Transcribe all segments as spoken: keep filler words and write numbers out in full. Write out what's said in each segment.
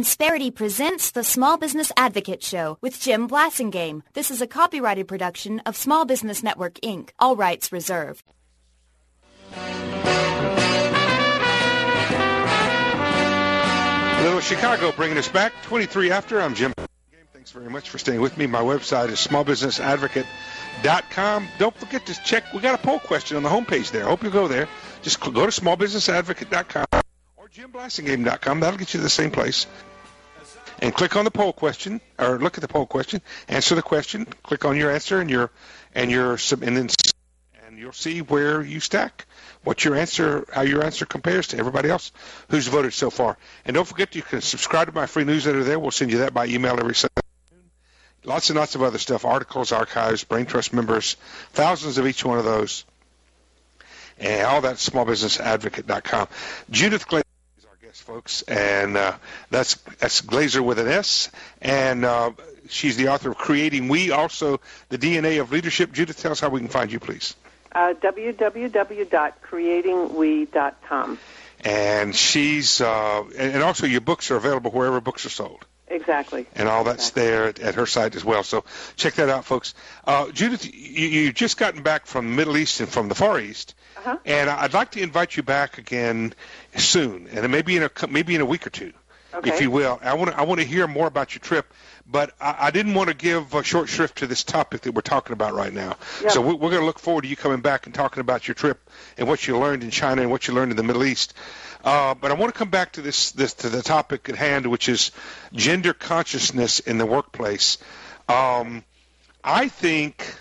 Insperity presents the Small Business Advocate Show with Jim Blasingame. This is a copyrighted production of Small Business Network, Incorporated. All rights reserved. Little Chicago bringing us back. twenty-three after. I'm Jim. Thanks very much for staying with me. My website is small business advocate dot com. Don't forget to check. We got a poll question on the homepage there. I hope you go there. Just go to small business advocate dot com or jim blasingame dot com. That'll get you to the same place. And click on the poll question, or look at the poll question, answer the question, click on your answer, and your and your and then and you'll see where you stack, what your answer, how your answer compares to everybody else who's voted so far. And don't forget, you can subscribe to my free newsletter there. We'll send you that by email every Sunday. Lots and lots of other stuff, articles, archives, Brain Trust members, thousands of each one of those. And all that small business advocate dot com. Judith Glazer is our guest, folks, and uh, that's that's Glazer with an S, and uh, she's the author of Creating We, also the D N A of Leadership. Judith, tell us how we can find you, please. Uh, w w w dot creating we dot com. And she's, uh, and also your books are available wherever books are sold. Exactly. And all that's exactly. there at, at her site as well. So check that out, folks. Uh, Judith, you, you've just gotten back from the Middle East and from the Far East, uh-huh. and I'd like to invite you back again soon, and maybe in a maybe in a week or two, okay. if you will. I want to I want to hear more about your trip, but I, I didn't want to give a short shrift to this topic that we're talking about right now. Yep. So we, we're going to look forward to you coming back and talking about your trip and what you learned in China and what you learned in the Middle East. Uh, but I want to come back to this, this to the topic at hand, which is gender consciousness in the workplace. Um, I think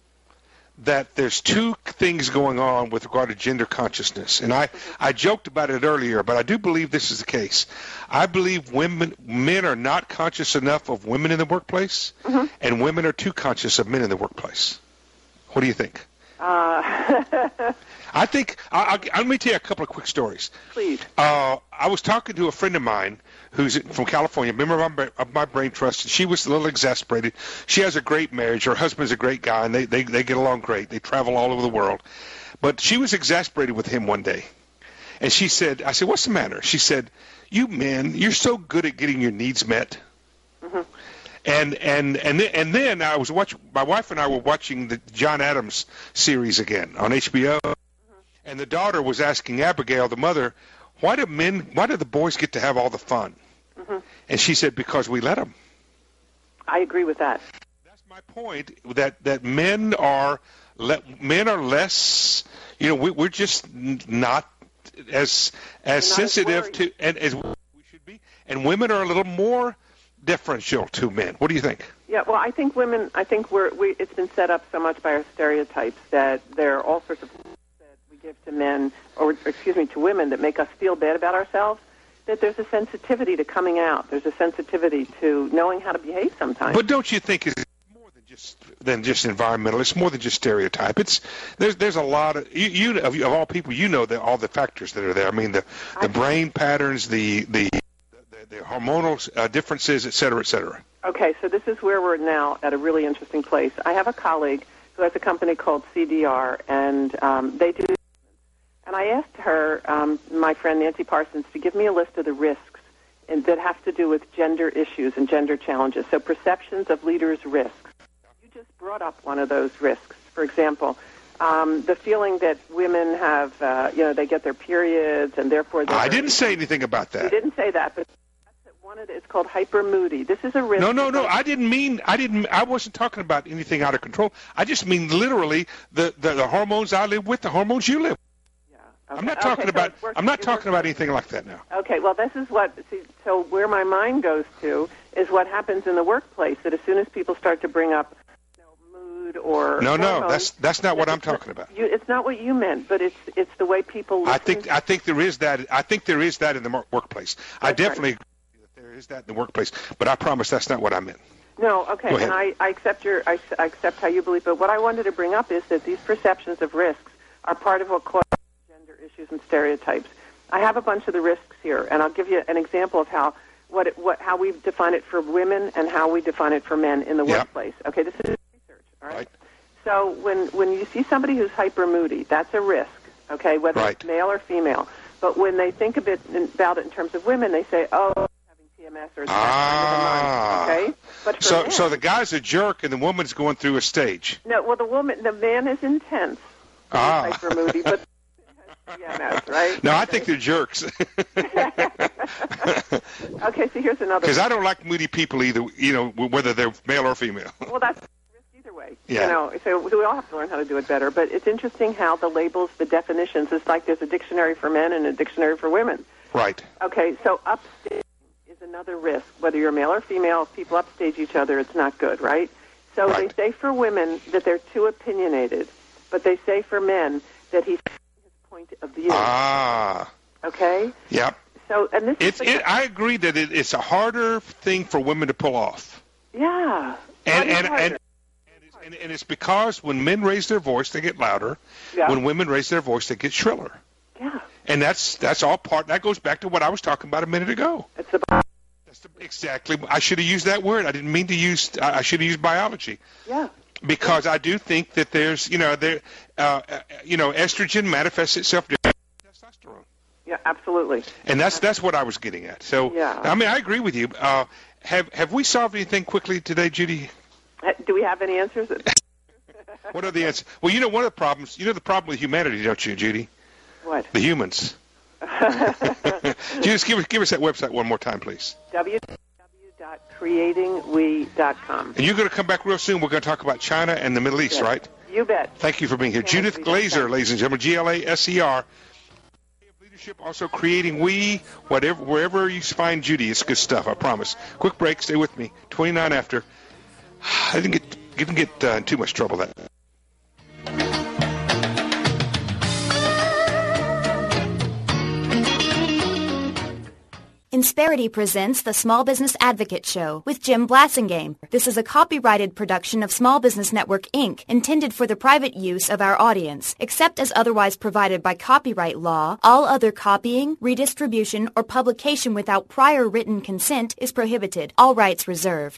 that there's two things going on with regard to gender consciousness, and I, I joked about it earlier, but I do believe this is the case. I believe women, men are not conscious enough of women in the workplace, mm-hmm. and women are too conscious of men in the workplace. What do you think? Uh, I think, I, I, let me tell you a couple of quick stories. Please. Uh, I was talking to a friend of mine who's from California, a member of my, of my Brain Trust, and she was a little exasperated. She has a great marriage. Her husband's a great guy, and they, they, they get along great. They travel all over the world. But she was exasperated with him one day. And she said, I said, what's the matter? She said, you men, you're so good at getting your needs met. Mm-hmm. And and and then, and then I was watching. My wife and I were watching the John Adams series again on H B O, mm-hmm. and the daughter was asking Abigail, the mother, "Why do men? Why do the boys get to have all the fun?" Mm-hmm. And she said, "Because we let them." I agree with that. That's my point. That that men are le- men are less. You know, we, we're just not as as not sensitive as to and as we should be, and women are a little more differential to men. What do you think? Yeah, well, I think women, I think we're, we, it's been set up so much by our stereotypes that there are all sorts of things that we give to men, or excuse me, to women that make us feel bad about ourselves, that there's a sensitivity to coming out. There's a sensitivity to knowing how to behave sometimes. But don't you think it's more than just than just environmental? It's more than just stereotype. It's there's there's a lot of you, you of, of all people, you know the, all the factors that are there. I mean the the I, brain patterns, the the the hormonal uh, differences, et cetera, et cetera. Okay, so this is where we're now at a really interesting place. I have a colleague who has a company called C D R, and um, they do. And I asked her, um, my friend Nancy Parsons, to give me a list of the risks and that have to do with gender issues and gender challenges. So perceptions of leaders' risks. You just brought up one of those risks. For example, um, the feeling that women have, uh, you know, they get their periods and therefore. I didn't say anything about that. You didn't say that, but. One of the, it's called hyper moody. This is a risk. No, no, no. I didn't mean. I didn't. I wasn't talking about anything out of control. I just mean literally the, the, the hormones I live with, the hormones you live with. Yeah. Okay. I'm not talking okay, about. So I'm not talking about anything like that now. Okay. Well, this is what. See, so where my mind goes to is what happens in the workplace. That as soon as people start to bring up you know, mood or no, hormones, no, that's that's not what I'm talking about. You, it's not what you meant, but it's it's the way people. Listen. I think I think there is that. I think there is that in the workplace. That's I definitely. Right. There is that in the workplace, but I promise that's not what I meant. No, okay, and I, I accept your, I, I accept how you believe. But what I wanted to bring up is that these perceptions of risks are part of what causes gender issues and stereotypes. I have a bunch of the risks here, and I'll give you an example of how what, it, what how we define it for women and how we define it for men in the yeah. workplace. Okay, this is research. All right. right. So when when you see somebody who's hyper moody, that's a risk. Okay, whether right. it's male or female. But when they think of it, about it in terms of women, they say, oh. P M S or it's ah. that time of the month, okay? But for so, men, so the guy's a jerk and the woman's going through a stage. No, well, the woman, the man is intense. Ah. Hyper moody, but P M S, right? No, okay. I think they're jerks. Okay, so here's another. Because I don't like moody people either, you know, whether they're male or female. Well, that's either way. Yeah. You know, so, so we all have to learn how to do it better. But it's interesting how the labels, the definitions, it's like there's a dictionary for men and a dictionary for women. Right. Okay, so upstage is another risk. Whether you're male or female, if people upstage each other, it's not good, right? So right. they say for women that they're too opinionated, but they say for men that he's his point of view. Ah. Okay? Yep. So, and this it's, is it, I agree that it, it's a harder thing for women to pull off. Yeah. And and, and, and, and and it's because when men raise their voice, they get louder. Yeah. When women raise their voice, they get shriller. Yeah. And that's that's all part. That goes back to what I was talking about a minute ago. It's about. That's the, exactly. I should have used that word. I didn't mean to use. I should have used biology. Yeah. Because I do think that there's, you know, there, uh, you know, estrogen manifests itself differently than testosterone. Yeah, absolutely. And that's that's what I was getting at. So, yeah. I mean, I agree with you. Uh, have have we solved anything quickly today, Judy? Do we have any answers? What are the answers? Well, you know, one of the problems. You know, the problem with humanity, don't you, Judy? What? The humans. Just give us give us that website one more time, please. w w w dot creating we dot com. And you're going to come back real soon. We're going to talk about China and the Middle East, yes. right? You bet. Thank you for being here. Yes, Judith Glazer, ladies and gentlemen, G L A S E R. Leadership, also creating we, whatever, wherever you find Judy, it's good stuff, I promise. Quick break, stay with me. twenty-nine after. I didn't get, didn't get uh, in too much trouble that. Insperity presents the Small Business Advocate Show with Jim Blasingame. This is a copyrighted production of Small Business Network, Incorporated, intended for the private use of our audience. Except as otherwise provided by copyright law, all other copying, redistribution, or publication without prior written consent is prohibited. All rights reserved.